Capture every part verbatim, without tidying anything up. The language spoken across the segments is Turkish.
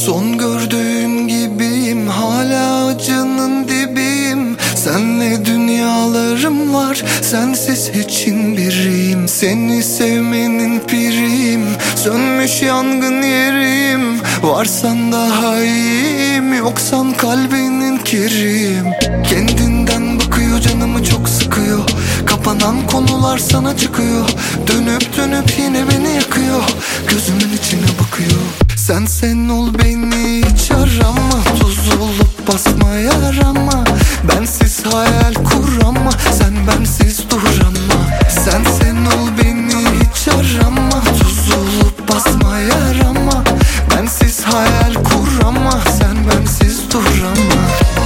Son gördüğüm gibiyim, hala acının dibiyim. Senle dünyalarım var, sensiz hiçin biriyim. Seni sevmenin piriyim, sönmüş yangın yeriyim. Varsan daha iyiyim, yoksan kalbinin kiriyim. Kendinden bakıyor, canımı çok sıkıyor. Kapanan konular sana çıkıyor. Dönüp dönüp yine beni yakıyor. Gözümün içine bakıyor. Sen sen ol, beni hiç arama. Tuz olup basma yarama. Bensiz hayal kur ama sen bensiz duramma. Sen sen ol, beni hiç arama. Tuz olup basma yarama. Bensiz hayal kur ama sen bensiz duramma.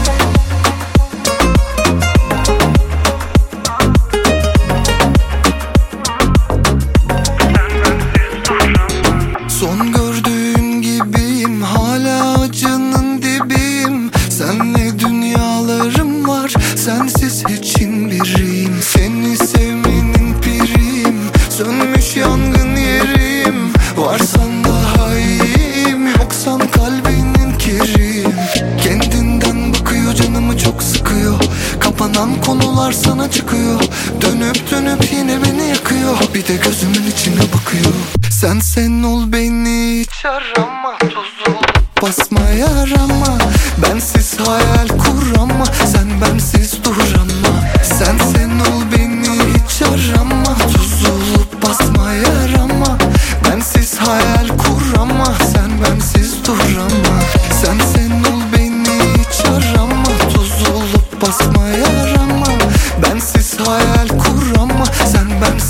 Son gördüğüm gibiyim, hala acının dibiyim. Senle dünyalarım var, sensiz hiçin biriyim. Seni sevmenin piriyim, sönmüş yangın yeriyim. Varsan daha iyiyim, yoksan kalbinin kiriyim. Kendinden bakıyor, canımı çok sıkıyor. Kapanan konular sana çıkıyor. Dönüp dönüp yine beni yakıyor. Bir de gözümün içine bakıyor. Sen sen ol, beni hiç arama. Tuz olup basma yarama. Bensiz hayal kur ama sen bensiz duramma. Sen sen ol, beni hiç arama. Tuz olup basma yarama. Bensiz hayal kur ama sen bensiz duramma. Sen sen ol, beni hiç arama. Tuz olup basma yarama. Bensiz hayal kur ama sen bensiz